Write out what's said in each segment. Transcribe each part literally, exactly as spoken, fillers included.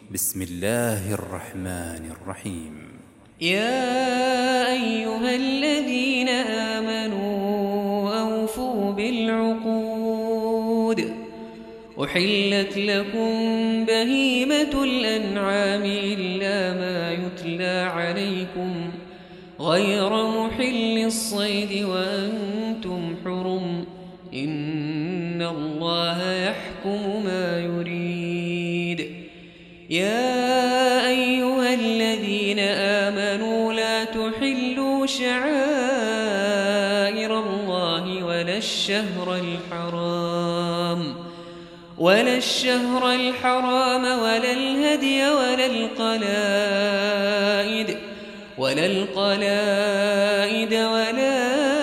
بسم الله الرحمن الرحيم. يا أيها الذين آمنوا أوفوا بالعقود أحلت لكم بهيمة الأنعام إلا ما يتلى عليكم غير محل الصيد وأنتم حرم إن الله يحكم ما يريد. يا أيها الذين آمنوا لا تحلوا شعائر الله ولا الشهر الحرام ولا الشهر الحرام ولا الهدي ولا القلائد ولا القلائد ولا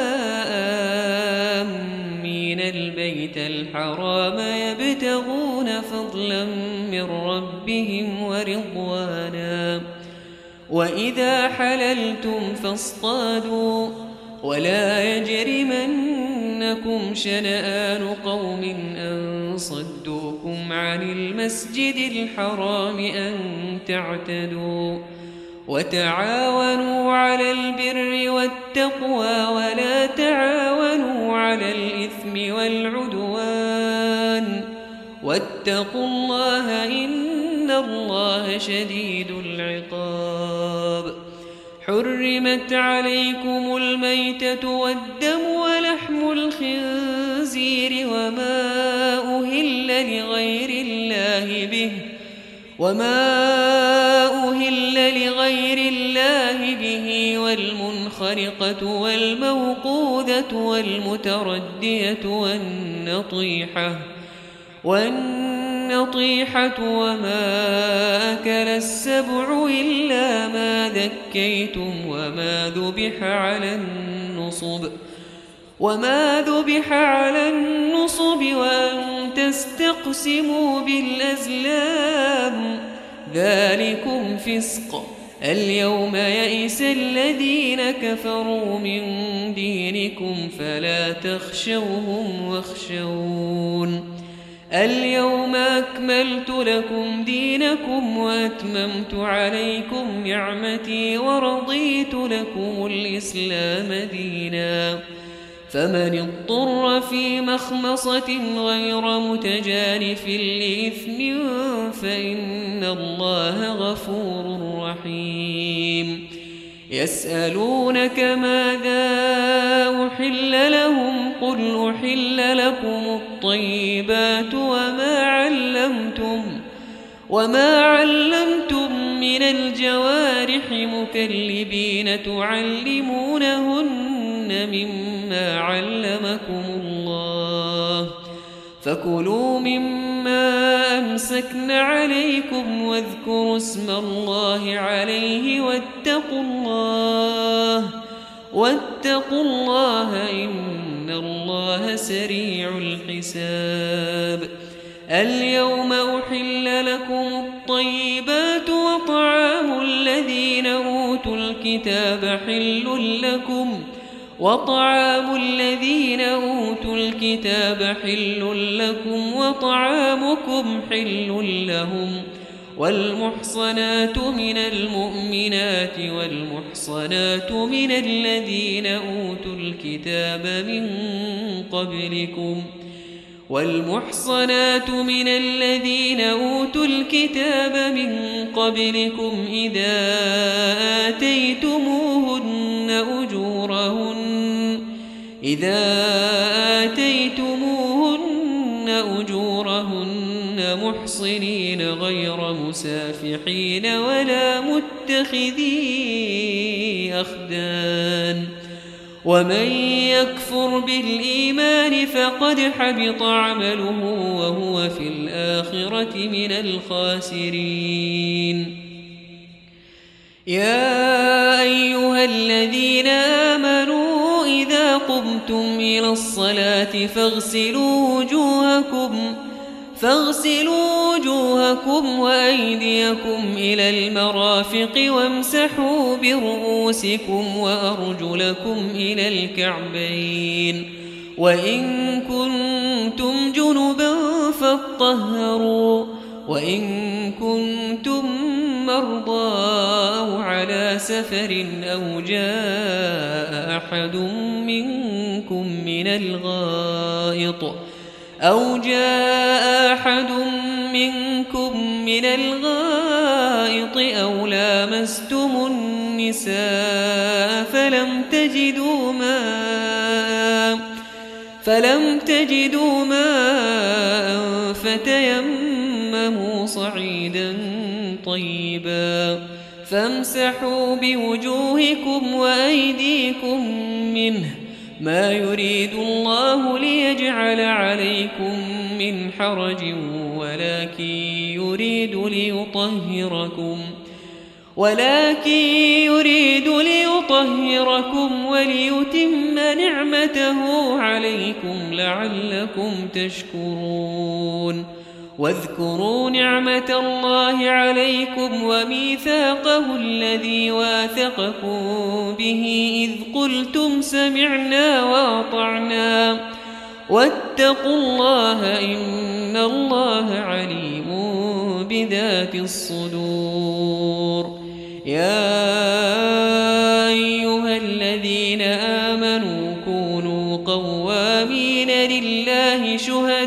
آمين البيت الحرام يبتغون فضلا من ربهم ورضوانا وإذا حللتم فاصطادوا ولا يجرمنكم شنآن قوم أن صدوكم عن المسجد الحرام أن تعتدوا وتعاونوا على البر والتقوى ولا تعاونوا على الإثم والعدوان واتقوا الله إن الله شديد العقاب. حرمت عليكم الميتة والدم ولحم الخنزير وما أهل لغير الله به وما أهل لغير الله به والمنخرقة والموقوذة والمتردية والنطيحة والنطيحة وما أكل السبع إلا ما ذكيتم وما ذبح على النصب وما ذبح على النصب وأن تستقسموا بالأزلام ذلكم فسق. اليوم يئس الذين كفروا من دينكم فلا تخشوهم واخشون. اليوم أكملت لكم دينكم وأتممت عليكم نعمتي ورضيت لكم الإسلام دينا. فمن اضطر في مخمصة غير متجانف لإثم فإن الله غفور رحيم. يسألونك ماذا أحل لهم قل أحل لكم الطيبات وما علمتم وما علمتم من الجوارح مكلبين تعلمونهن مما علمكم الله فكلوا مما أمسكن عليكم واذكروا اسم الله عليه واتقوا الله واتقوا الله إن الله سريع الحساب. اليوم أحل لكم الطيبات وطعام الذين أوتوا الكتاب حل لكم وطعام الذين أوتوا الكتاب حل لكم وطعامكم حل لهم والمحصنات من المؤمنات والمحصنات من الذين أوتوا الكتاب من قبلكم والمحصنات من الذين أوتوا الكتاب من قبلكم إذا آتيتموهن أجورهن إذا آتيتموهن أجورهن محصنين غير مسافحين ولا متخذي أخدان. ومن يكفر بالإيمان فقد حبط عمله وهو في الآخرة من الخاسرين. يا أيها الذين آمنوا إذا قمتم إلى الصلاة فاغسلوا وجوهكم فاغسلوا وجوهكم وأيديكم إلى المرافق وامسحوا برؤوسكم وأرجلكم إلى الكعبين وإن كنتم جنبا فاطهروا وإن كنتم مرضى أو على سفر أو جاء أحد منكم من الغائط أو جاء أحد منكم من الغائط أو لامستم النساء فلم تجدوا ماء فلم تجدوا ماء فتيمموا صعيدا طيبا فامسحوا بوجوهكم وأيديكم منه ما يريد الله ليجعل عليكم من حرج ولكن يريد ليطهركم ولكن يريد ليطهركم وليتم نعمته عليكم لعلكم تشكرون واذكروا نعمة الله عليكم وميثاقه الذي واثقكم به إذ قلتم سمعنا وأطعنا واتقوا الله إن الله عليم بذات الصدور يا أيها الذين آمنوا كونوا قوامين لله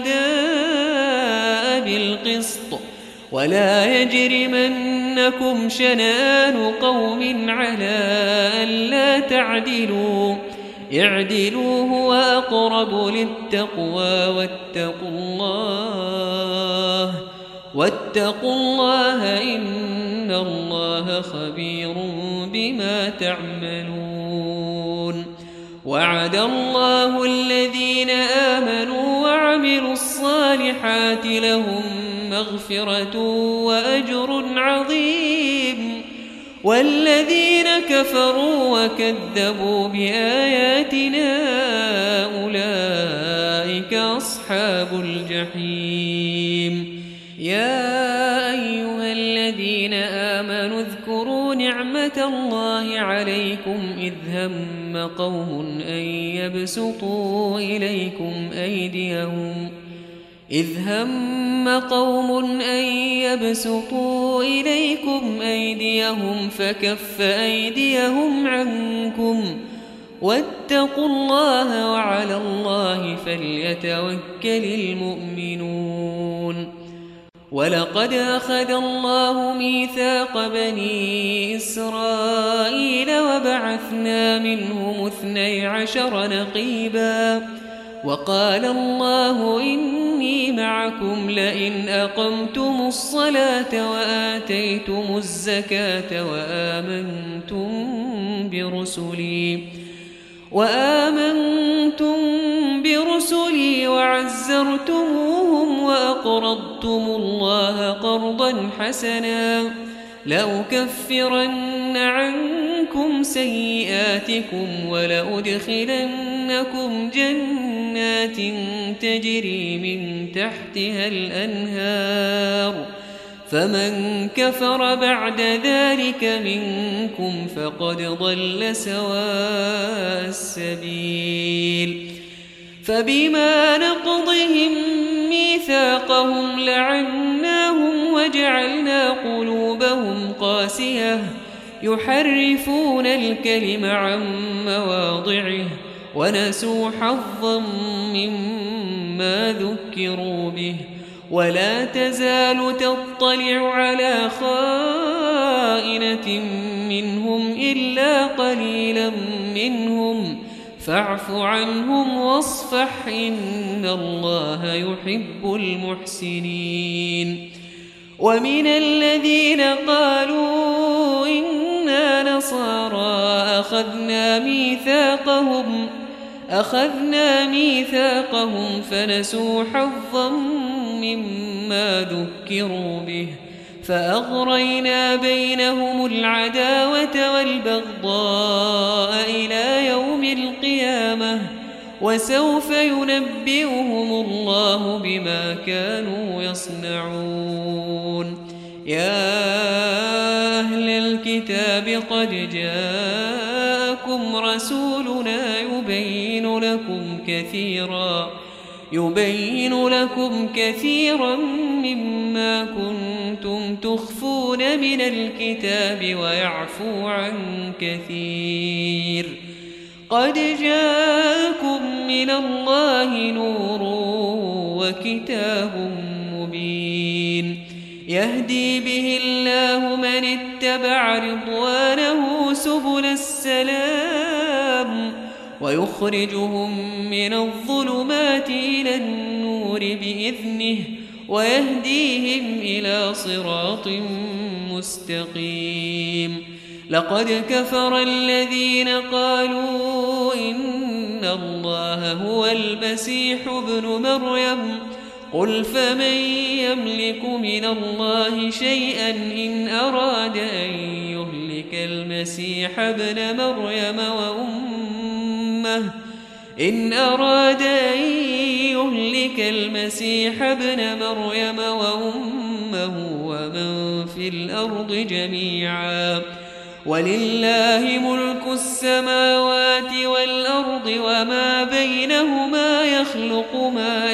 شهداء بالقسط ولا يجرمنكم شنآن قوم على ألا تعدلوا اعدلوا هو أقرب للتقوى واتقوا الله واتقوا الله إن الله خبير بما تعملون وعد الله الذين آمنوا وعملوا الصالحات لهم مغفرة وأجر عظيم والذين كفروا وكذبوا بآياتنا أولئك أصحاب الجحيم يا أيها الذين آمنوا اذكروا نعمة الله عليكم إذ هم قوم أن يبسطوا إليكم أيديهم إذ هم قوم أن يبسطوا إليكم أيديهم فكف أيديهم عنكم واتقوا الله وعلى الله فليتوكل المؤمنون ولقد أخذ الله ميثاق بني إسرائيل وبعثنا منهم اثني عشر نقيبا وقال الله إني معكم لئن أقمتم الصلاة وآتيتم الزكاة وآمنتم برسلي وآمنتم برسلي وعزرتموهم وأقرضتم الله قرضا حسنا لأكفرن عنكم سيئاتكم ولأدخلنكم جنات تجري من تحتها الأنهار فمن كفر بعد ذلك منكم فقد ضل سواء السبيل فبما نقضهم ميثاقهم لعناهم وجعلنا قلوبهم قاسية يحرفون الكلم عن مواضعه ونسوا حظا مما ذكروا به ولا تزال تطلع على خائنة منهم إلا قليلا منهم فاعف عنهم واصفح إن الله يحب المحسنين ومن الذين قالوا إنا نصارى أخذنا ميثاقهم أخذنا ميثاقهم فنسوا حظا مما ذكروا به فأغرينا بينهم العداوة والبغضاء إلى يوم القيامة وسوف ينبئهم الله بما كانوا يصنعون يا أهل الكتاب قد جاءكم رسولنا يبين لكم كثيرا يبين لكم كثيرا مما كنتم تخفون من الكتاب ويعفو عن كثير. قد جاءكم من الله نور وكتاب مبين يهدي به الله من اتبع رضوانه سبل السلام ويخرجهم من الظلمات إلى النور بإذنه ويهديهم إلى صراط مستقيم. لقد كفر الذين قالوا إن الله هو المسيح ابن مريم قل فمن يملك من الله شيئا إن أراد أن يهلك المسيح ابن مريم وأمه إن أراد أن يهلك المسيح ابن مريم وأمه ومن في الأرض جميعا ولله ملك السماوات والأرض وما بينهما يخلق ما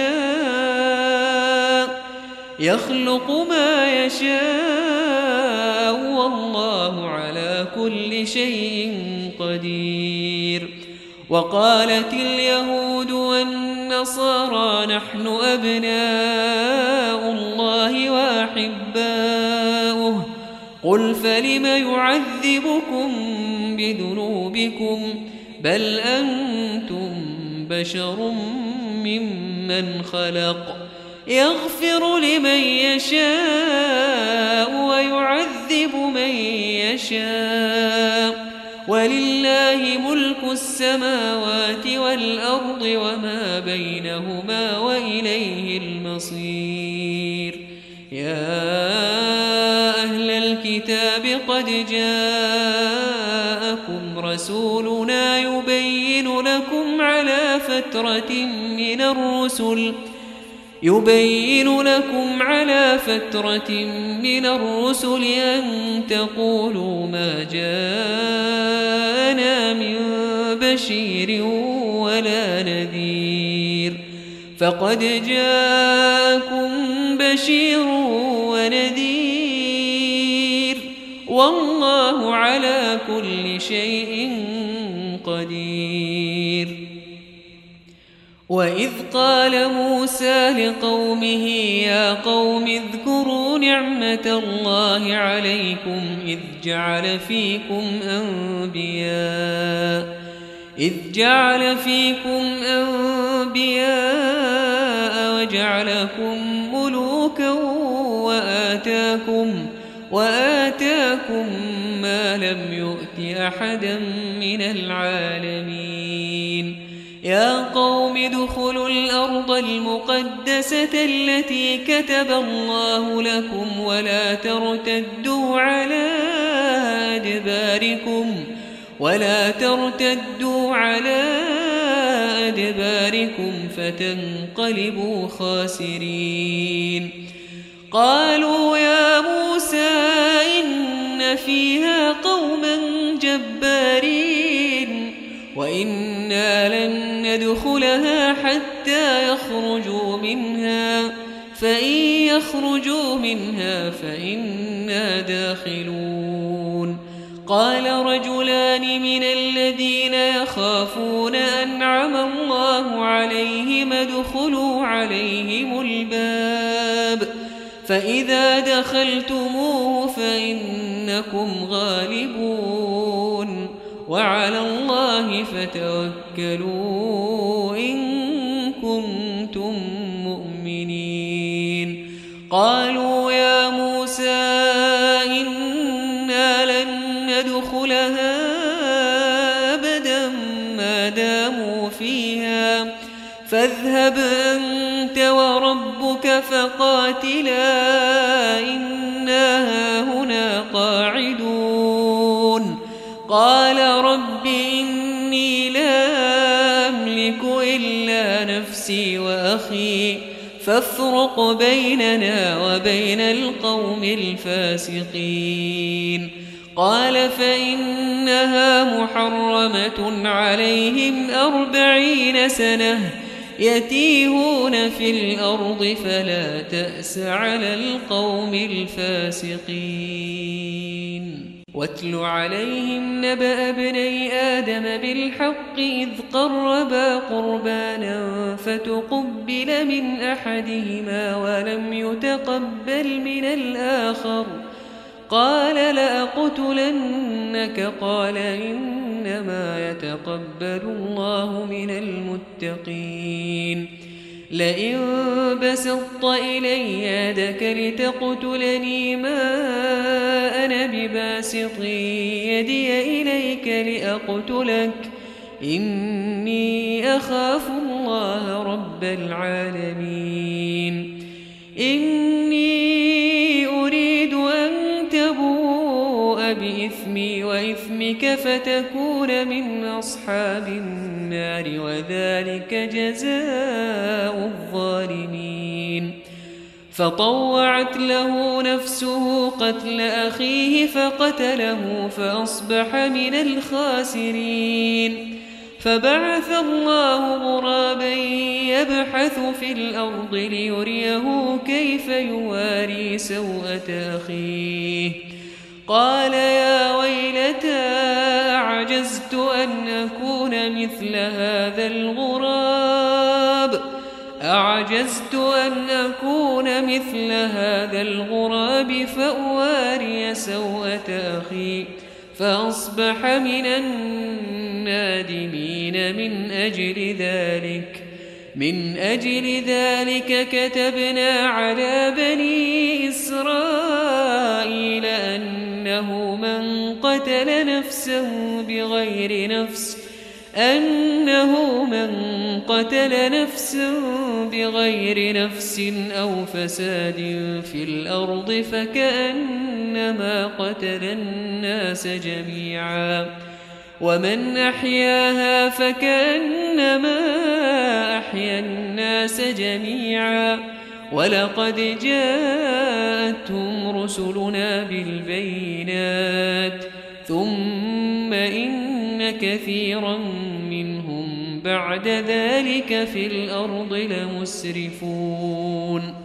يشاء يخلق ما يشاء والله على كل شيء قدير. وقالت اليهود والنصارى نحن أبناء الله وأحباؤه قل فلم يعذبكم بذنوبكم بل أنتم بشر ممن خلق يغفر لمن يشاء ويعذب من يشاء ولله ملك السماوات والأرض وما بينهما وإليه المصير. يا أهل الكتاب قد جاءكم رسولنا يبين لكم على فترة من الرسل يبين لكم على فترة من الرسل أن تقولوا ما جاءنا من بشير ولا نذير فقد جاءكم بشير ونذير والله على كل شيء قدير. وإذ قال موسى لقومه يا قوم اذكروا نعمة الله عليكم إذ جعل فيكم أنبياء إذ جعل فيكم أنبياء وجعلكم ملوكا وآتاكم وآتاكم ما لم يؤت أحدا من العالمين. يا قوم ادخلوا الأرض المقدسة التي كتب الله لكم ولا ترتدوا على أدباركم ولا ترتدوا على أدباركم فتنقلبوا خاسرين. قالوا يا موسى إن فيها قوما جبارين وإنا لن ندخلها حتى يخرجوا منها فإن يخرجوا منها فإنا داخلون. قال رجلان من الذين يخافون أنعم الله عليهم ادخلوا عليهم الباب فإذا دخلتموه فإنكم غالبون وعلى الله فتوكلوا إن كنتم مؤمنين. قالوا يا موسى إنا لن ندخلها أبدا ما داموا فيها فاذهب أنت وربك فقاتلا إنا هاهنا قاعدون. قال رب إني لا أملك إلا نفسي وأخي فافرق بيننا وبين القوم الفاسقين. قال فإنها محرمة عليهم أربعين سنة يتيهون في الأرض فلا تأس على القوم الفاسقين. واتل عليهم نبأ ابني آدم بالحق إذ قربا قربانا فتقبل من أحدهما ولم يتقبل من الآخر قال لأقتلنك قال إنما يتقبل الله من المتقين. لئن بسطت إلي يدك لتقتلني ما أنا بباسط يدي إليك لأقتلك إني أخاف الله رب العالمين. إني أريد أن تبوء بإثمي وإثمك فتكون من أصحاب النار وذلك جزاء الظالمين. فطوعت له نفسه قتل أخيه فقتله فأصبح من الخاسرين. فبعث الله غرابا يبحث في الأرض ليريه كيف يواري سوءة أخيه قال يا ويلتى أعجزت أن أكون مثل هذا الغراب أعجزت أن أكون مثل هذا الغراب فأواري سوءة أخي فأصبح من النادمين. من أجل ذلك من أجل ذلك كتبنا على بني إسرائيل أنه من قتل نفسا بغير نفس أنه من قتل نفسا بغير نفس أو فساد في الأرض فكأنما قتل الناس جميعا ومن أحياها فكأنما أحيا الناس جميعا ولقد جاءتهم رسلنا بالبينات ثم إن كثيرا منهم بعد ذلك في الأرض لمسرفون.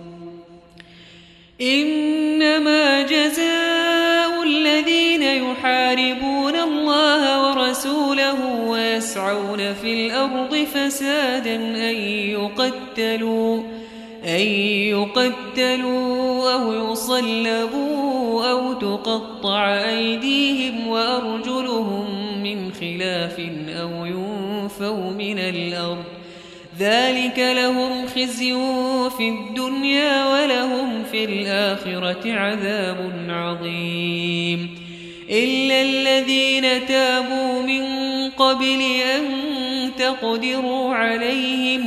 إنما جزاء الذين يحاربون الله ورسوله ويسعون في الأرض فسادا أن يقتلوا أن يقتلوا أو يصلبوا أو تقطع أيديهم وأرجلهم من خلاف أو ينفوا من الأرض ذلك لهم خزي في الدنيا ولهم في الآخرة عذاب عظيم. إلا الذين تابوا من قبل أن تقدروا عليهم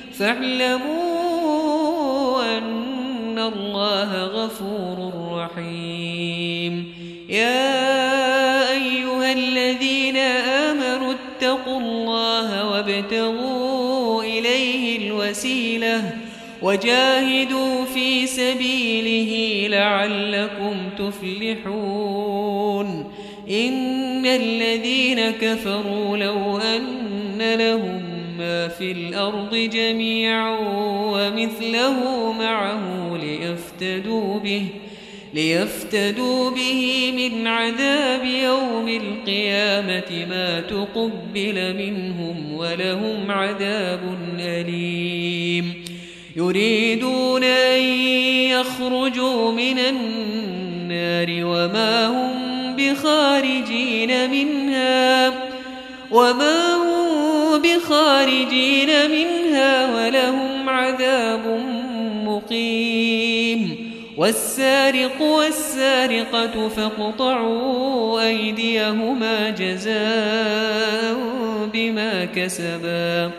فاعلموا أن الله غفور رحيم. يا أيها الذين آمنوا اتقوا الله وابتغوا إليه الوسيلة وجاهدوا في سبيله لعلكم تفلحون. إن الذين كفروا لو أن لهم ما في الأرض جميعا ومثله معه ليفتدوا به ليفتدوا به من عذاب يوم القيامة ما تقبل منهم ولهم عذاب أليم. يريدون أن يخرجوا من النار وما هم بخارجين منها وما هم بخارجين منها ولهم عذاب مقيم. والسارق والسارقة فاقطعوا أيديهما جزاء بما كسبا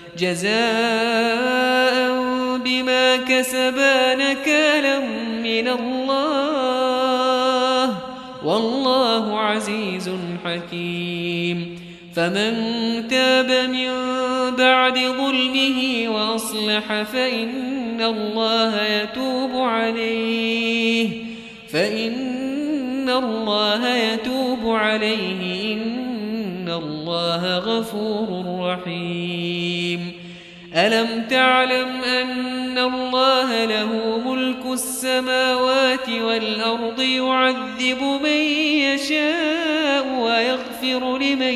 جزاء بما كسبا نكالا من الله والله عزيز حكيم. فمن تاب من بعد ظلمه وأصلح فإن الله يتوب عليه فإن الله يتوب عليه إن الله غفور رحيم. ألم تعلم أن الله له ملك السماوات والأرض يعذب من يشاء ويغفر لمن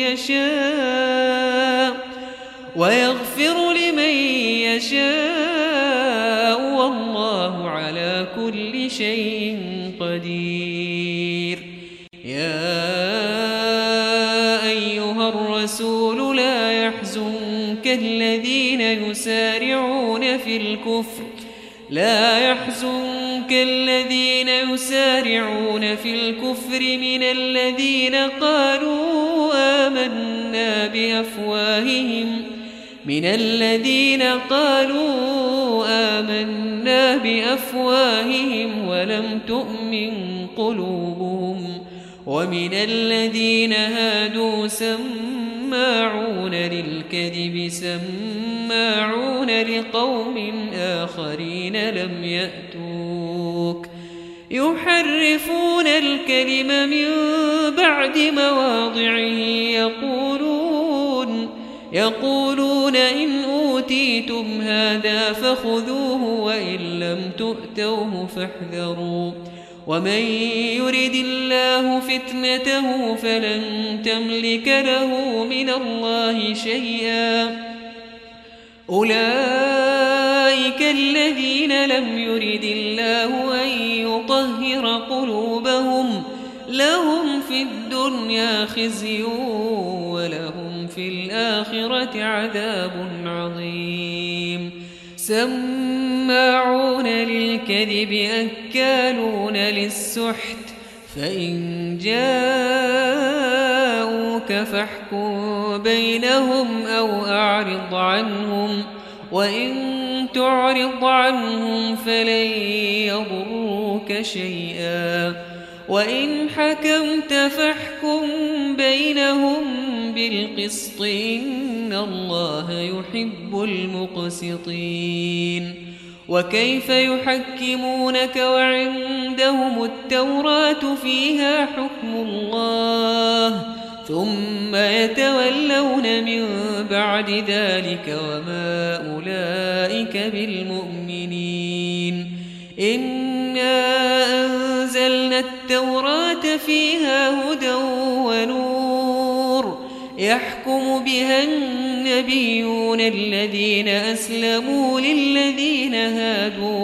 يشاء ويغفر لمن يشاء والله على كل شيء قدير. يا أيها الرسول لا يحزنك الذين يسارعون في الكفر لا يحزنك الذين يسارعون في الكفر من الذين قالوا آمنا بأفواههم من الذين قالوا آمنا بأفواههم ولم تؤمن قلوبهم ومن الذين هادوا سماعون للكذب سماعون لقوم آخرين لم يأتوك يحرفون الكلم من بعد مواضعه يقولون يقولون إن أوتيتم هذا فخذوه وإن لم تؤتوه فاحذروا ومن يرد الله فتنته فلن تملك له من الله شيئا أولئك الذين لم يرد الله أن يطهر قلوبهم لهم في الدنيا خزي ولهم في الآخرة عذاب عظيم. سماعون للكذب أكالون للسحت فإن جاءوك فاحكم بينهم أو أعرض عنهم وإن تعرض عنهم فلن يضروك شيئا وإن حكمت فاحكم بينهم بالقسط إن الله يحب المقسطين. وكيف يحكمونك وعندهم التوراة فيها حكم الله ثم يتولون من بعد ذلك وما أولئك بالمؤمنين. إنا أنزلنا التوراة فيها هدى ونور يحكم بها النبيون الذين أسلموا للذين هادوا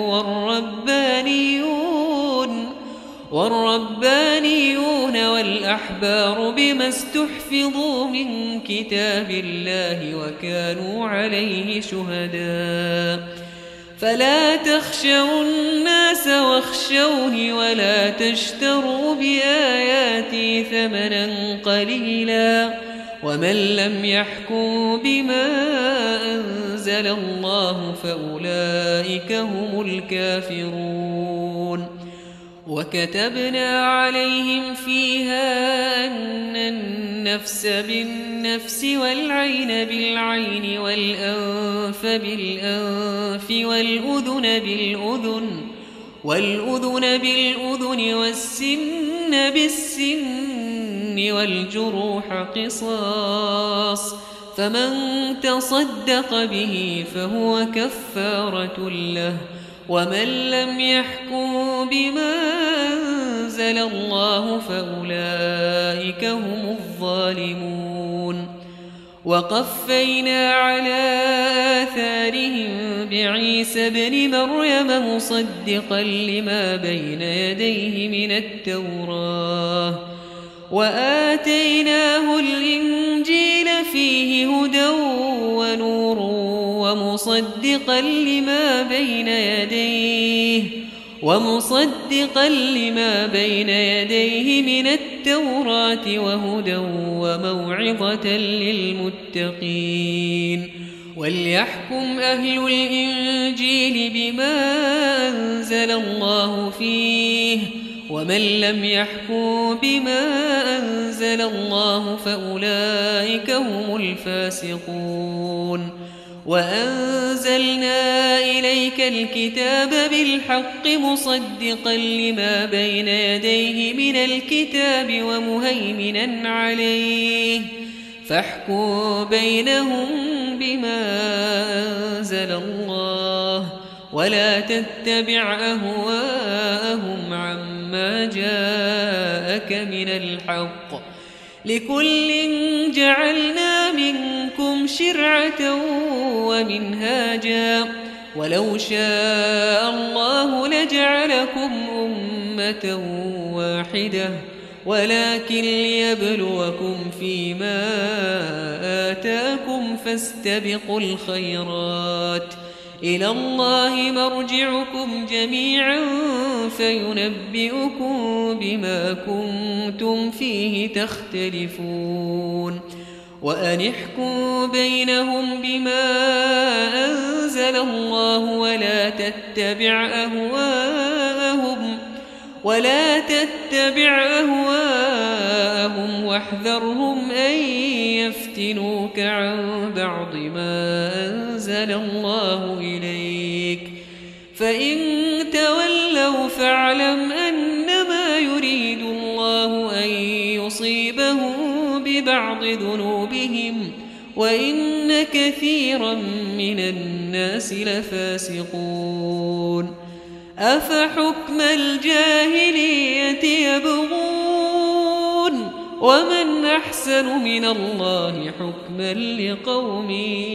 والربانيون والربانيون والأحبار بما استحفظوا من كتاب الله وكانوا عليه شهداء فلا تخشوا الناس واخشوني ولا تشتروا بآياتي ثمنا قليلا ومن لم يحكم بما أنزل الله فأولئك هم الكافرون. وكتبنا عليهم فيها أن النفس بالنفس والعين بالعين والأنف بالأنف والأذن بالأذن والأذن بالأذن والسن بالسن والجروح قصاص فمن تصدق به فهو كفارة له ومن لم يحكم بما أنزل الله فأولئك هم الظالمون. وقفينا على آثارهم بعيسى ابن مريم مصدقا لما بين يديه من التوراة وآتيناه الإنجيل فيه هدى ونور ومصدقا لما بين يديه ومصدقا لما بين يديه من التوراة وهدى وموعظة للمتقين. وليحكم أهل الإنجيل بما أنزل الله فيه ومن لم يحكم بما أنزل الله فأولئك هم الفاسقون. وأنزلنا إليك الكتاب بالحق مصدقا لما بين يديه من الكتاب ومهيمنا عليه فاحكم بينهم بما أنزل الله ولا تتبع أهواءهم عما جاءك من الحق لكل جعلنا منكم شرعة ومنهاجا ولو شاء الله لجعلكم أمة واحدة ولكن ليبلوكم فيما آتاكم فاستبقوا الخيرات إلى الله مرجعكم جميعا فينبئكم بما كنتم فيه تختلفون وأن احكم بينهم بما أنزل الله ولا تتبع أهواءهم ولا تتبع أهواءهم واحذرهم أن يفتنوك عن بعض ما أنزل الله إليك فإن تولوا فاعلم أنما يريد الله أن يصيبهم ببعض ذنوبهم وإن كثيرا من الناس لفاسقون أفحكم الجاهلية يبغون ومن أحسن من الله حكما لقوم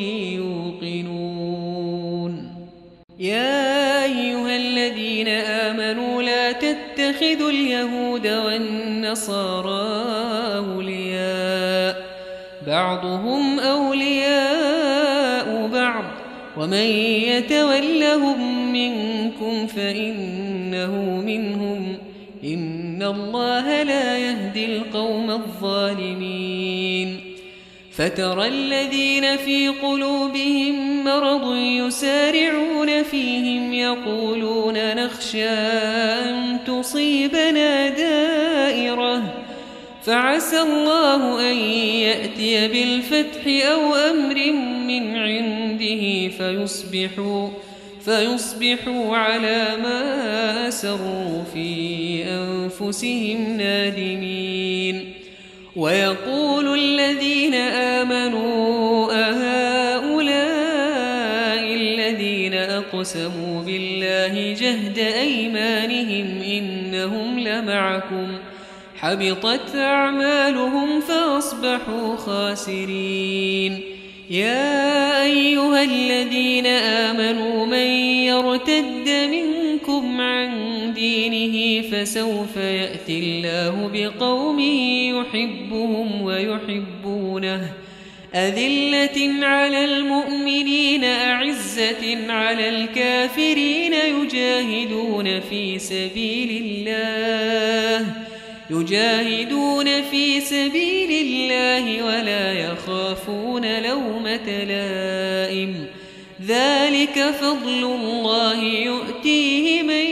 يوقنون يا أيها الذين آمنوا لا تتخذوا اليهود والنصارى أولياء بعضهم أولياء بعض ومن يتولهم منكم فإنه منهم إن الله لا يهدي القوم الظالمين فترى الذين في قلوبهم مرض يسارعون فيهم يقولون نخشى أن تصيبنا دائرة فعسى الله أن يأتي بالفتح أو أمر من عنده فيصبحوا فيصبحوا على ما أسروا في أنفسهم نادمين ويقول الذين آمنوا أهؤلاء الذين أقسموا بالله جهد أيمانهم إنهم لمعكم حبطت أعمالهم فأصبحوا خاسرين يا أيها الذين آمنوا من يرتد منكم عن دينه فسوف يأتي الله بقوم يحبهم ويحبونه أذلة على المؤمنين أعزة على الكافرين يجاهدون في سبيل الله يجاهدون في سبيل الله ولا يخافون لومة لائم ذلك فضل الله يؤتيه من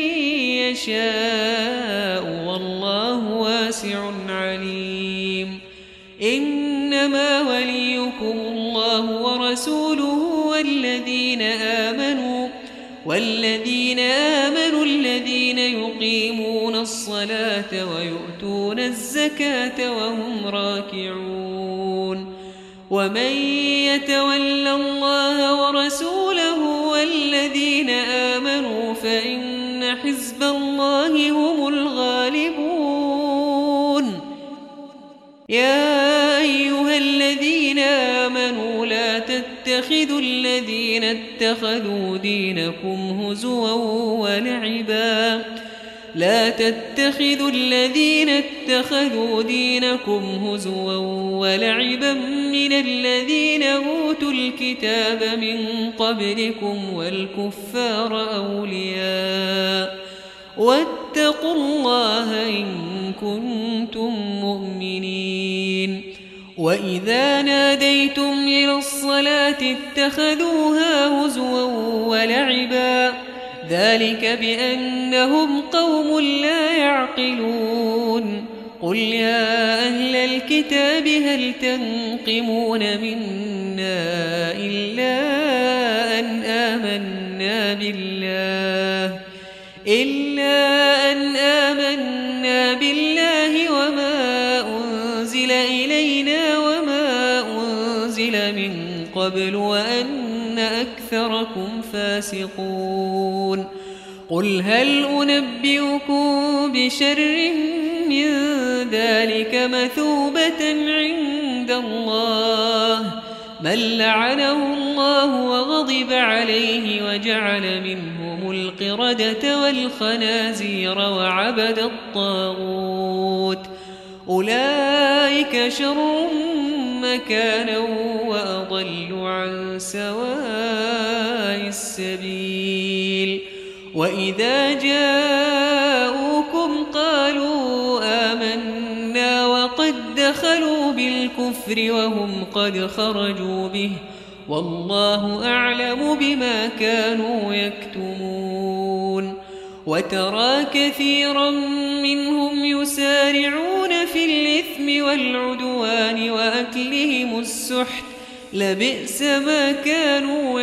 يشاء والله واسع عليم إنما وليكم الله ورسوله والذين آمنوا والذين آمنوا الذين يقيمون الصلاة ويؤتون الزكاة وهم راكعون ومن يتول الله ورسوله والذين آمنوا فإن حزب الله هم الغالبون يا أيها الذين آمنوا لا تتخذوا الذين اتخذوا دينكم هزوا ولعبا لا تتخذوا الذين اتخذوا دينكم هزوا ولعبا من الذين أوتوا الكتاب من قبلكم والكفار أولياء واتقوا الله إن كنتم مؤمنين وإذا ناديتم إلى الصلاة اتخذوها هزوا ولعبا ذلك بأنهم قوم لا يعقلون قل يا أهل الكتاب هل تنقمون منا إلا أن آمنا بالله إلا أن آمنا بالله وما أنزل إلينا وما أنزل من قبل وأن أكثركم فاسقون قل هل أنبئكم بشر من ذلك مثوبة عند الله من لعنه الله وغضب عليه وجعل منهم القردة والخنازير وعبد الطاغوت أولئك شر مكانا وأضل عن سواء السبيل وإذا جاءوكم قالوا آمنا وقد دخلوا بالكفر وهم قد خرجوا به والله أعلم بما كانوا يكتمون وترى كثيرا منهم يسارعون في الإثم والعدوان وأكلهم السحت لبئس ما كانوا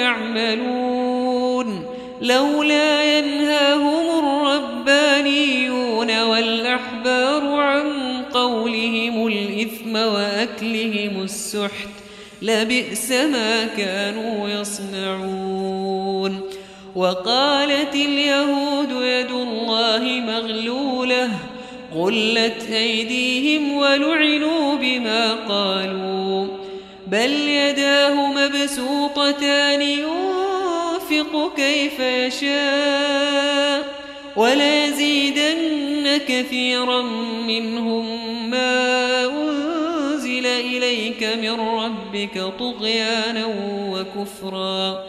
يعملون لولا ينهاهم الربانيون والأحبار عن قولهم الإثم وأكلهم السحت لبئس ما كانوا يصنعون وقالت اليهود يد الله مغلولة غلت أيديهم ولعنوا بما قالوا بل يداه مبسوطتان ينفق كيف يشاء وليزيدن كثيرا منهم ما أنزل إليك من ربك طغيانا وكفرا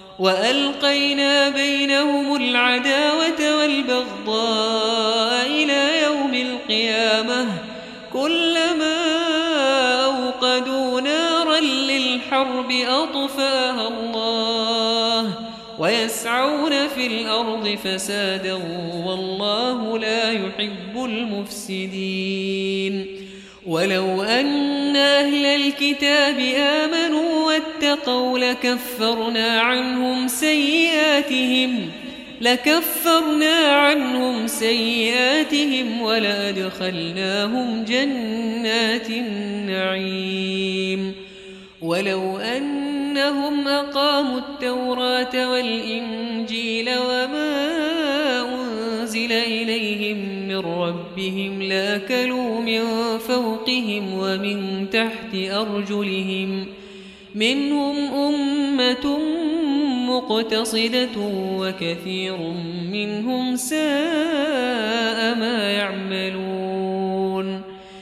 وألقينا بينهم العداوة والبغضاء إلى يوم القيامة كلما أوقدوا نارا للحرب أطفاها الله ويسعون في الأرض فسادا والله لا يحب المفسدين ولو أن أهل الكتاب آمنوا واتقوا لكفرنا عنهم سيئاتهم لكفرنا عنهم سيئاتهم ولأدخلناهم جنات النعيم ولو أنهم أقاموا التوراة والإنجيل وما أنزل إليهم من ربهم لأكلوا من فوقهم ومن تحت أرجلهم منهم أمة مقتصدة وكثير منهم ساء ما يعملون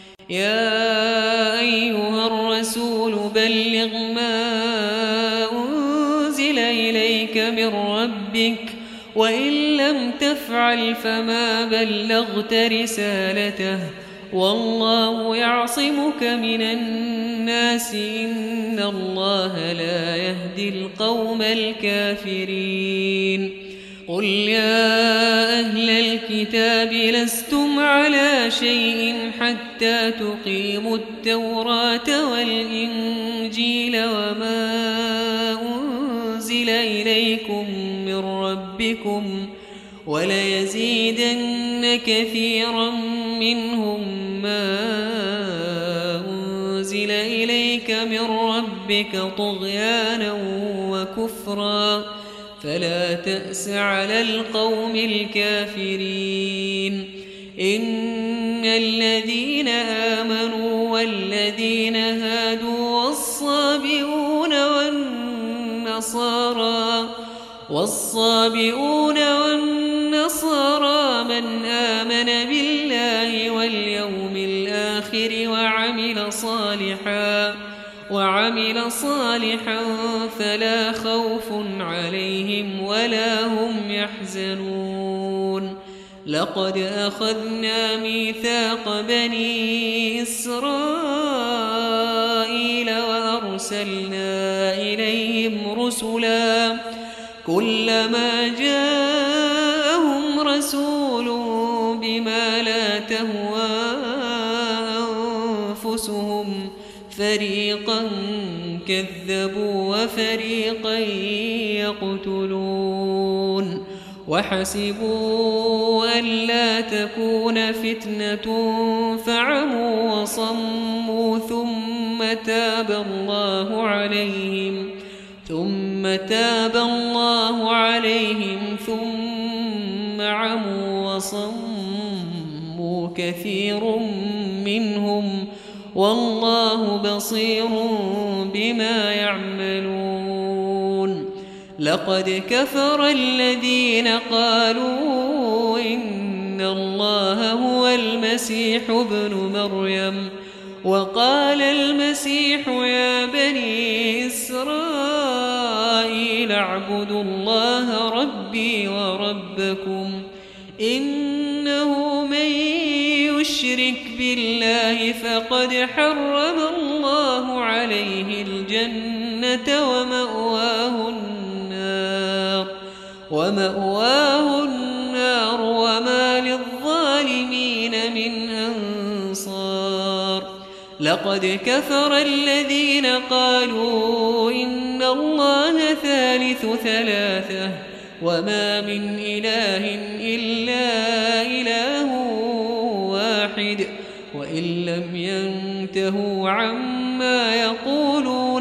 يا أيها الرسول بلغ ما أنزل إليك من ربك وإن لم تفعل فما بلغت رسالته والله يعصمك من الناس إن الله لا يهدي القوم الكافرين قل يا أهل الكتاب لستم على شيء حتى تقيموا التوراة والإنجيل وما أنزل إليكم من ربكم وليزيدن كثيرا منهم ما أنزل إليك من ربك طغيانا وكفرا فلا تأس على القوم الكافرين إن الذين آمنوا والذين هادوا والصابئون والنصارى والصابئون والنصارى من آمن بالله واليوم الآخر وعمل صالحا وعمل صالحا فلا خوف عليهم ولا هم يحزنون لقد أخذنا ميثاق بني إسرائيل وأرسلنا إليهم رسلا كلما جاءهم رسول بما لا تهوى أنفسهم فريقا كذبوا وفريقا يقتلون وحسبوا ألا تكون فتنة فعموا وصموا ثم تاب الله عليهم تاب الله عليهم ثم عموا وصموا كثير منهم والله بصير بما يعملون. لقد كفر الذين قالوا إن الله هو المسيح ابن مريم وقال المسيح يا بني إسرائيل اعبدوا الله ربي وربكم إنه من يشرك بالله فقد حرم الله عليه الجنة ومأواه النار ومأواه النار وما للظالمين من أنصار. لقد كفر الذين قالوا إن الله ثالث ثلاثة وما من إله إلا إله واحد وإن لم ينتهوا عما يقولون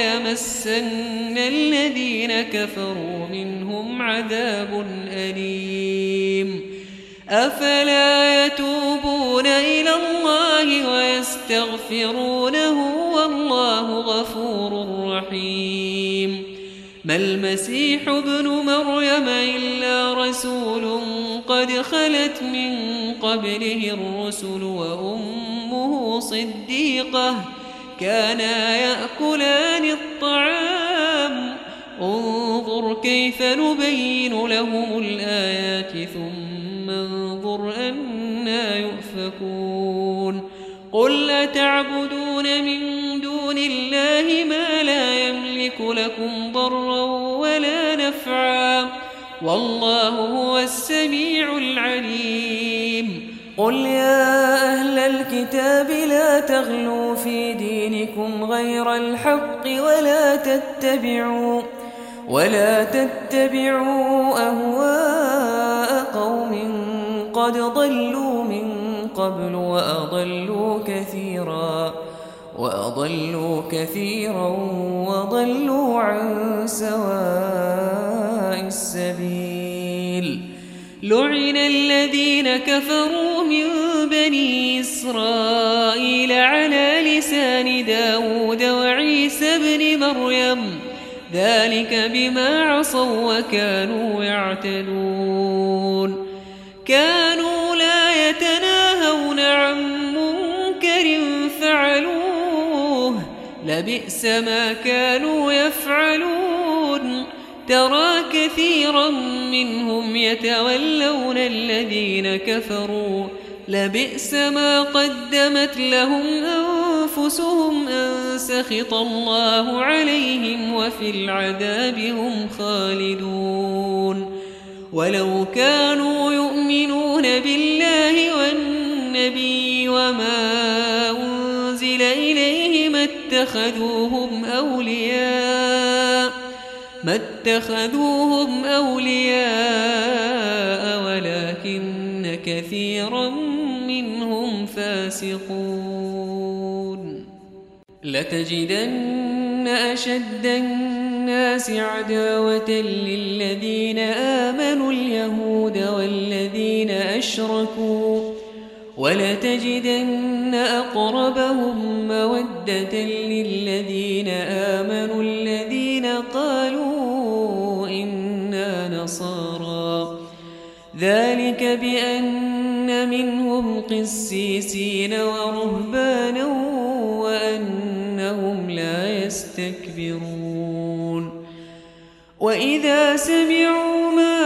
ليمسن الذين كفروا منهم عذاب أليم. أفلا يتوبون إلى الله ويستغفرونه والله غفور رحيم. ما المسيح ابن مريم إلا رسول قد خلت من قبله الرسل وأمه صديقة كانا يأكلان الطعام انظر كيف نبين لهم الآيات ثم انظر أنا يؤفكون. قل أتعبدون من دون الله ما لا يملك لكم ضرا ولا نفعا والله هو السميع العليم. قل يا أهل الكتاب لا تغلوا في دينكم غير الحق ولا تتبعوا ولا تتبعوا أهواء قوم قد ضلوا من قبل وأضلوا كثيرا وأضلوا كثيرا وضلوا عن سواء السبيل. لعن الذين كفروا من بني إسرائيل على لسان داود وعيسى بن مريم ذلك بما عصوا وكانوا يعتدون. كانوا لا يتناهون عن منكر فعلوه لبئس ما كانوا يفعلون. ترى كثيرا منهم يتولون الذين كفروا لبئس ما قدمت لهم أنفسهم أن سخط الله عليهم وفي العذاب هم خالدون. ولو كانوا يؤمنون بالله والنبي وما أنزل إليه ما اتخذوهم أولياء ما اتخذوهم أولياء ولكن كثيرا منهم فاسقون. لتجدن أشد الناس عداوة للذين آمنوا اليهود والذين أشركوا ولتجدن أقربهم مودة للذين آمنوا الذين قالوا إنا نصارى ذلك بأن منهم قسيسين ورهبانا وأنهم لا يستكبرون. وإذا سمعوا ما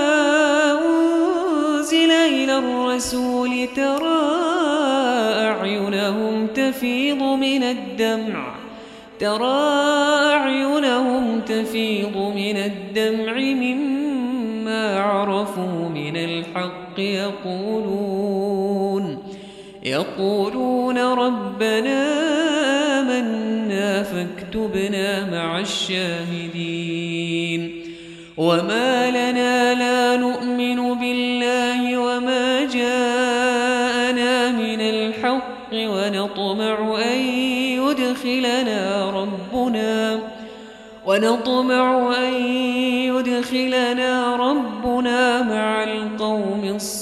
أنزل إلى الرسول ترى أعينهم تفيض من الدمع ترى أعينهم تفيض من الدمع مما عرفوا من الحق يقولون يقولون ربنا آمنا فاكتبنا مع الشاهدين. وما لنا لا نؤمن بالله وما جاءنا من الحق ونطمع أن يدخلنا ربنا ونطمع أن يدخلنا ربنا مع القوم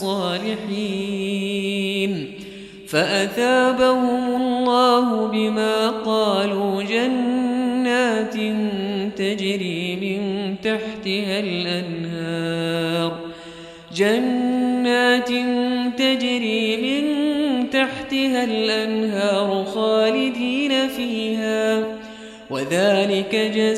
الصالحين فأثابهم الله بما قالوا جنات تجري من تحتها الأنهار جنات تجري من تحتها الأنهار خالدين فيها وذلك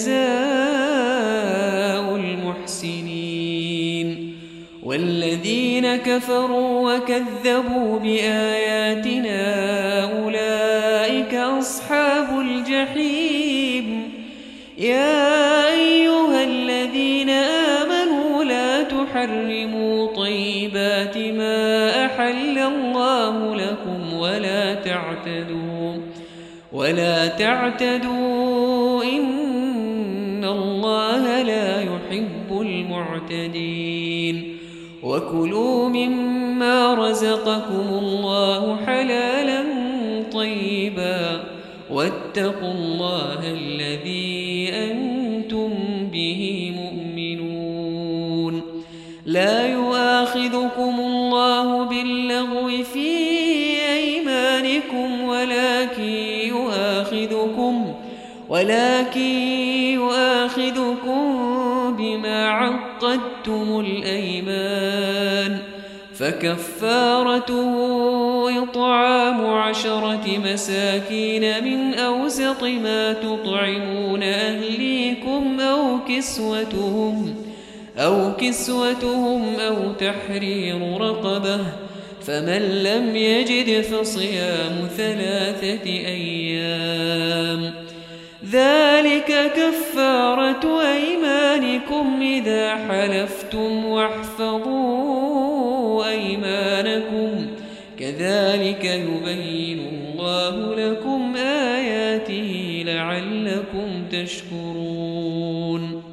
جزاء المحسنين والذين كفروا وكذبوا بآياتنا أولئك أصحاب الجحيم يا أيها الذين آمنوا لا تحرموا طيبات ما أحل الله لكم ولا تعتدوا ولا تعتدوا إن الله لا يحب المعتدين وكلوا مما رزقكم الله حلالا طيبا واتقوا الله الذي أنتم به مؤمنون لا يؤاخذكم الله باللغو في أيمانكم ولكن يؤاخذكم ولكن يؤاخذكم بما عقدتم الأيمان فكفارته إطعام عشرة مساكين من أوسط ما تطعمون أهليكم أو كسوتهم أو كسوتهم أو تحرير رقبة فمن لم يجد فصيام ثلاثة أيام ذلك كفارة أيمانكم إذا حلفتم واحفظوا أيمانكم كذلك يبين الله لكم آياته لعلكم تشكرون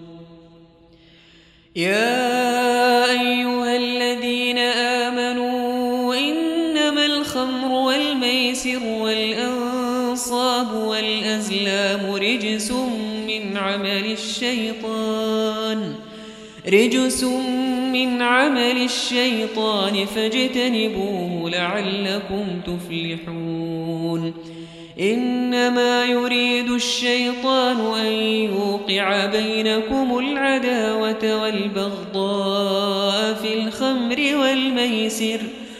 يا أيها الذين آمنوا إنما الخمر والميسر والأنصاب والأزلام رجس من عمل الشيطان رجس من عمل الشيطان فاجتنبوه لعلكم تفلحون إنما يريد الشيطان أن يوقع بينكم العداوة والبغضاء في الخمر والميسر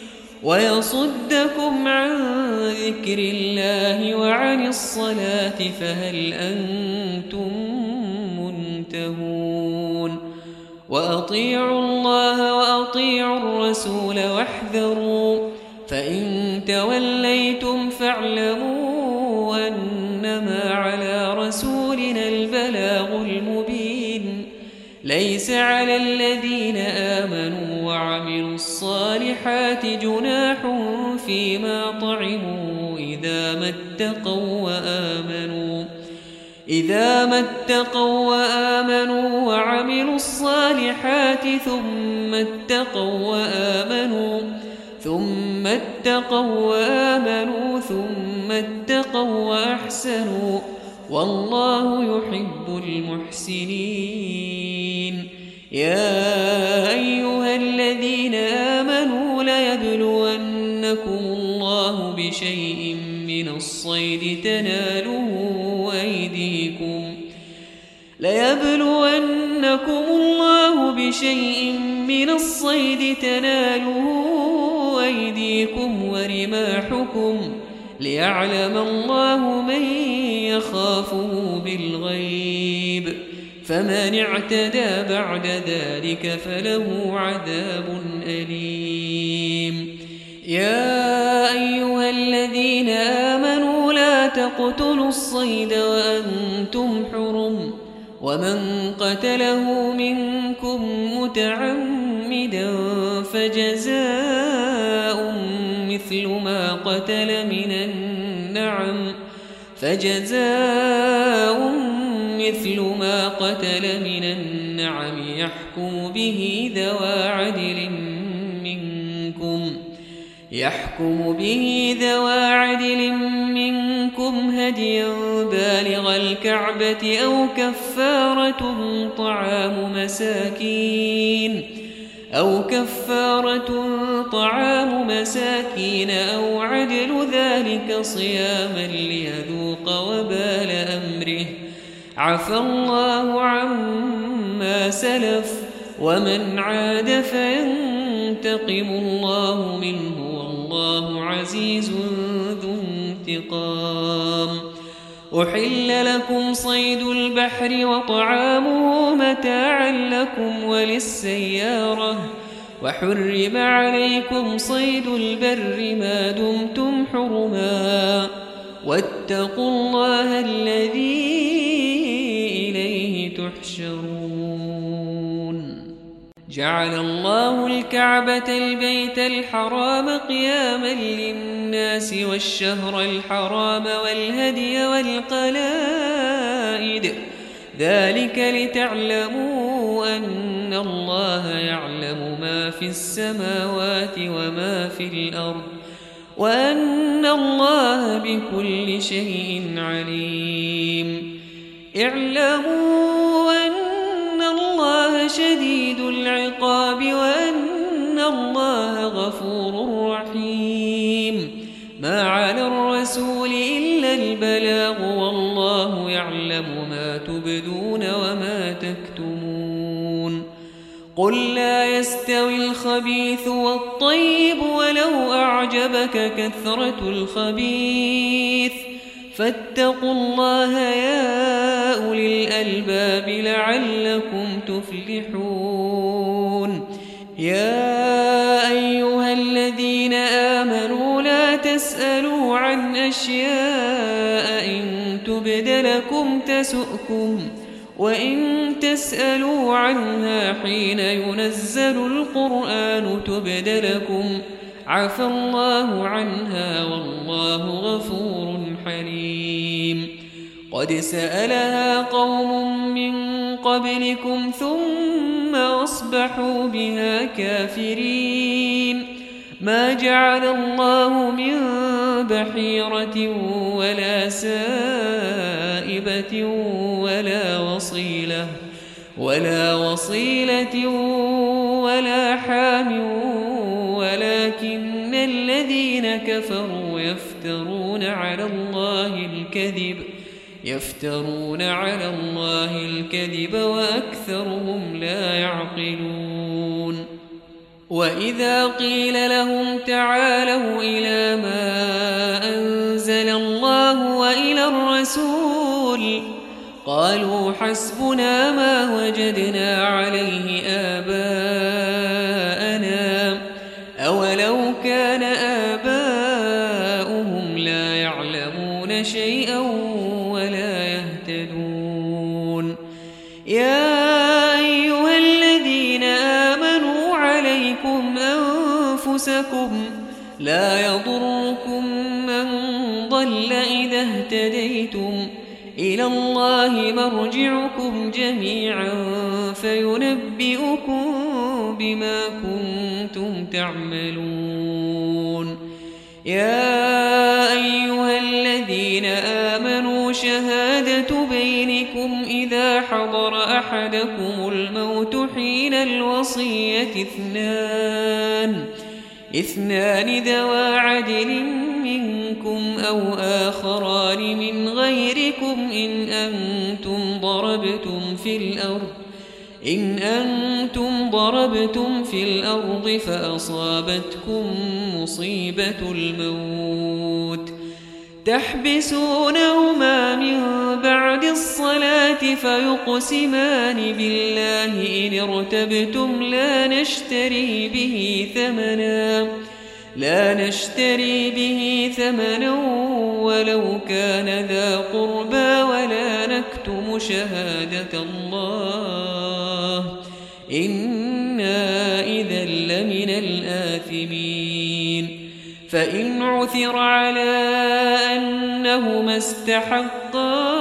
ويصدكم عن ذكر الله وعن الصلاة فهل أنتم منتهون وأطيعوا الله وأطيعوا الرسول واحذروا فإن توليتم فاعلموا أنما على رسولنا البلاغ المبين ليس على الذين آمنوا وعملوا الصالحات جناح فيما طعموا إذا ما اتقوا وآمنوا إذا ما اتقوا وآمنوا وعملوا الصالحات ثم اتقوا وآمنوا ثم اتقوا وآمنوا ثم اتقوا وأحسنوا والله يحب المحسنين يا أيها الذين آمنوا ليبلونكم الله بشيء من الصيد تناله أيديكم ليبلونكم الله بشيء من الصيد تناله أيديكم ورماحكم ليعلم الله من يخافه بالغيب فمن اعتدى بعد ذلك فله عذاب أليم يا أيها الذين آمنوا لا تقتلوا الصيد وأنتم حرم ومن قتله منكم متعمدا فجزاء مثل ما قتل من النعم فجزاء مثل ما قتل من النعم يحكم به ذوى عدل منكم يحكم به ذوى عدل منكم هديا بالغ الكعبة أو كفارة طعام مساكين أو كفارة طعام مساكين أو عدل ذلك صياما ليذوق وبال أمره. عفى الله عما سلف ومن عاد فينتقم الله منه والله عزيز ذو انتقام. أحل لكم صيد البحر وطعامه متاعا لكم وللسيارة وحرم عليكم صيد البر ما دمتم حرما واتقوا الله الذي إليه تحشرون. جعل الله الكعبة البيت الحرام قياما للناس والشهر الحرام والهدي والقلائد ذلك لتعلموا أن الله يعلم ما في السماوات وما في الأرض وأن الله بكل شيء عليم. اعلموا أن الله شديد العقاب وأن الله غفور رحيم. ما على الرسول إلا البلاغ والله يعلم ما تبدون وما تكتمون. قل لا يستوي الخبيث والطيب ولو أعجبك كثرة الخبيث فاتقوا الله يا أولي الألباب لعلكم تفلحون. يا أيها الذين آمنوا لا تسألوا عن أشياء إن تبد لكم تسؤكم وإن تسألوا عنها حين ينزل القرآن تبد لكم عفى الله عنها والله غفور حليم. قد سألها قوم من قبلكم ثم أصبحوا بها كافرين. ما جعل الله من بحيرة ولا سائبة ولا وصيلة ولا وصيلة ولا حام ولكن الذين كفروا يفترون على الله الكذب يفترون على الله الكذب وأكثرهم لا يعقلون. وإذا قيل لهم تعالوا إلى ما أنزل الله وإلى الرسول قالوا حسبنا ما وجدنا عليه آباءنا أولو كان آباؤهم لا يعلمون شيئا ولا يهتدون. يا أيها الذين آمنوا عليكم أنفسكم لا يضركم من ضل إذا اهتديتم إلى الله مرجعكم جميعا فينبئكم بما كنتم تعملون. يا أيها الذين آمنوا شهادة بينكم إذا حضر أحدكم الموت حين الوصية اثنان اثنان ذوى عدل منكم أو آخران من غيركم إن أنتم ضربتم في الأرض إن أنتم ضربتم في الأرض فأصابتكم مصيبة الموت تحبسونهما من بعد الصلاة فيقسمان بالله إن ارتبتم لا نشتري به ثمنا لا نشتري به ثمنا ولو كان ذا قربى ولا نكتم شهادة الله إنا إذا لمن الآثمين. فإن عثر على أنهما استحقا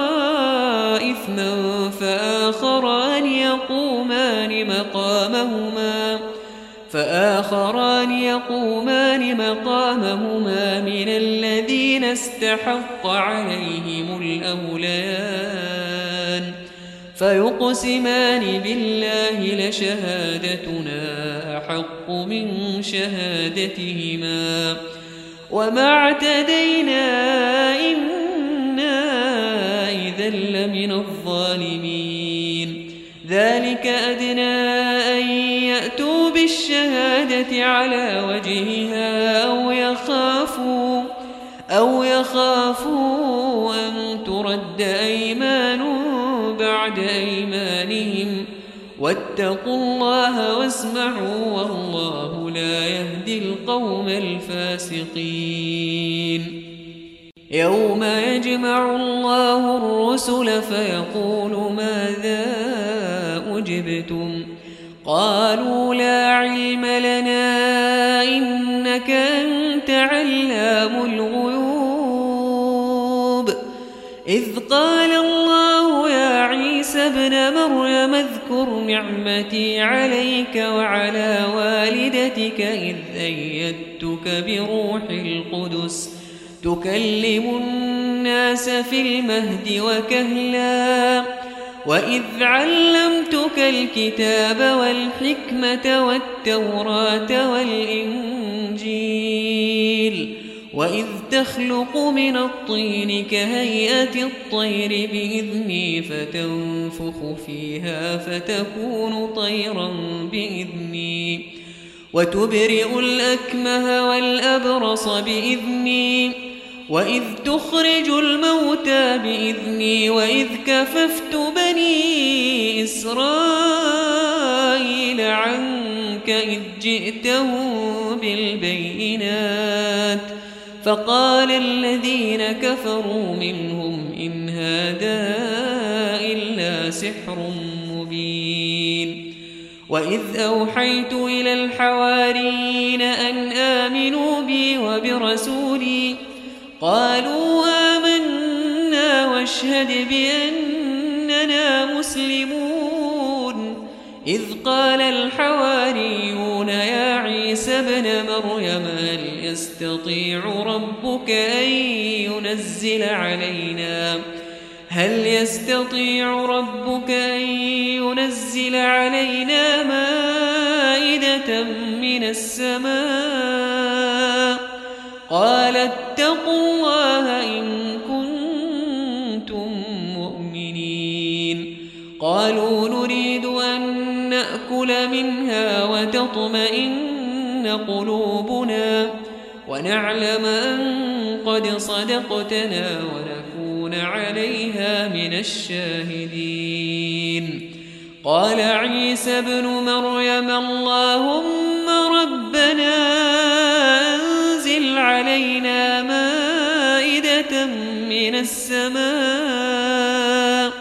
إثما فآخران يقومان مقامهما فآخران يقومان مقامهما من الذين استحق عليهم الأوليان فيقسمان بالله لشهادتنا أحق من شهادتهما وما اعتدينا إنا إذا لمن الظالمين ذلك أدنى أن يأتوا بالشهادة على وجهها أو يخافوا أو يخافوا أن ترد أيمان بعد أيمانهم واتقوا الله واسمعوا والله لا يهدي القوم الفاسقين يوم يجمع الله الرسل فيقول ماذا أجبتم قالوا لا علم لنا إنك أنت علام الغيوب إذ قال الله يا عيسى ابن مريم اذكر نعمتي عليك وعلى والدتك إذ أيدتك بروح القدس تكلم الناس في المهد وكهلا وإذ علمتك الكتاب والحكمة والتوراة والإنجيل وإذ تخلق من الطين كهيئة الطير بإذني فتنفخ فيها فتكون طيرا بإذني وتبرئ الأكمه والأبرص بإذني وإذ تخرج الموتى بإذني وإذ كففت بني إسرائيل عنك إذ جئتهم بالبينات فقال الذين كفروا منهم إن هذا إلا سحر مبين وإذ أوحيت إلى الحواريين أن آمنوا بي وبرسولي قالوا آمنا واشهد بأننا مسلمون إذ قال الحواريون يا عيسى ابن مريم هل يستطيع ربك أن ينزل علينا هل يستطيع ربك أن ينزل علينا مائدة من السماء قال اتقوا الله إن كنتم مؤمنين قالوا نريد أن نأكل منها وتطمئن قلوبنا ونعلم أن قد صدقتنا ونكون عليها من الشاهدين قال عيسى ابن مريم اللهم ربنا أنزل علينا مائدة من السماء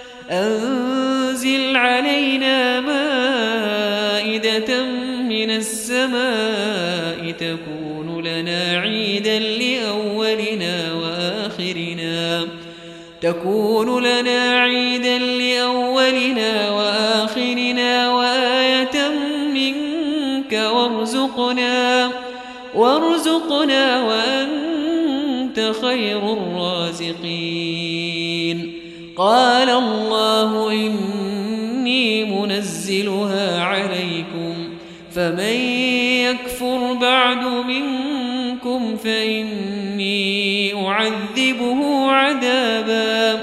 أنزل علينا مائدة من السماء تكون لنا عيدا لأولنا وآخرنا تكون لنا عيدا لأولنا وآخرنا وآية منك وارزقنا وارزقنا وأنت خير الرازقين قال الله إني منزلها عليكم فمن يكفر بعد منكم فإني أعذبه عذابا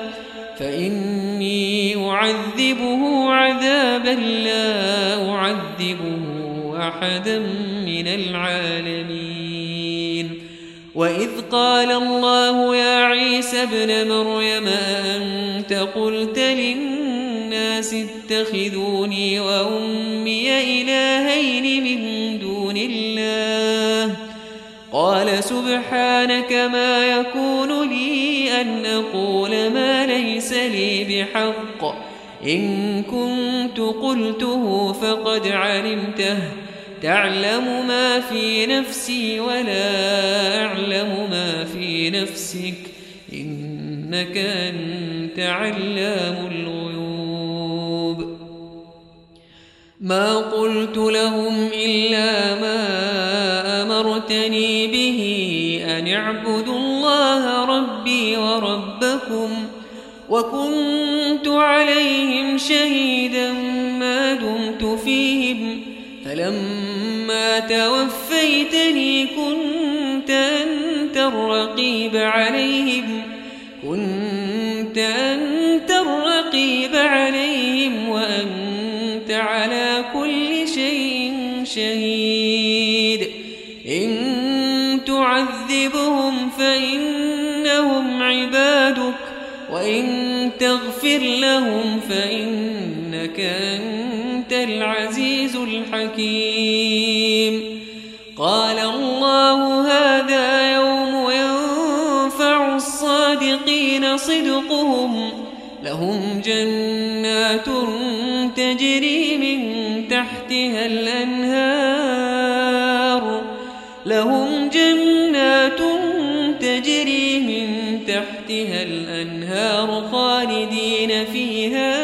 فإني أعذبه عذابا لا أعذبه أحدا من العالمين وإذ قال الله يا عيسى ابن مريم أنت قلت للناس اتخذوني وأمي إلهين من دون الله قال سبحانك ما يكون لي أن أقول ما ليس لي بحق إن كنت قلته فقد علمته تعلم ما في نفسي ولا أعلم ما في نفسك إنك أنت علام الغيوب ما قلت لهم إلا ما أمرتني به أن اعبدوا الله ربي وربكم وكنت عليهم شهيدا ما دمت فيهم فلما توفيتني كنت أنت الرقيب عليهم كنت أنت الرقيب عليهم وأنت على كل شيء شهيد إن تعذبهم فإنهم عبادك وإن تغفر لهم فإنك أنت العزيز الحكيم قال الله هذا يوم ينفع الصادقين صدقهم لهم جنات تجري من تحتها الأنهار لهم جنات تجري من تحتها الأنهار خالدين فيها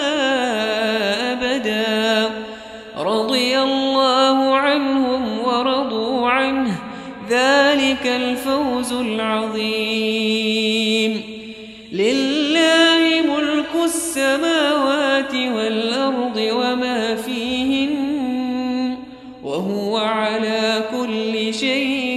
أبدا رضي الله عنهم ورضوا عنه ذلك الفوز العظيم لله ملك السماوات والأرض وما فيهن وهو على كل شيء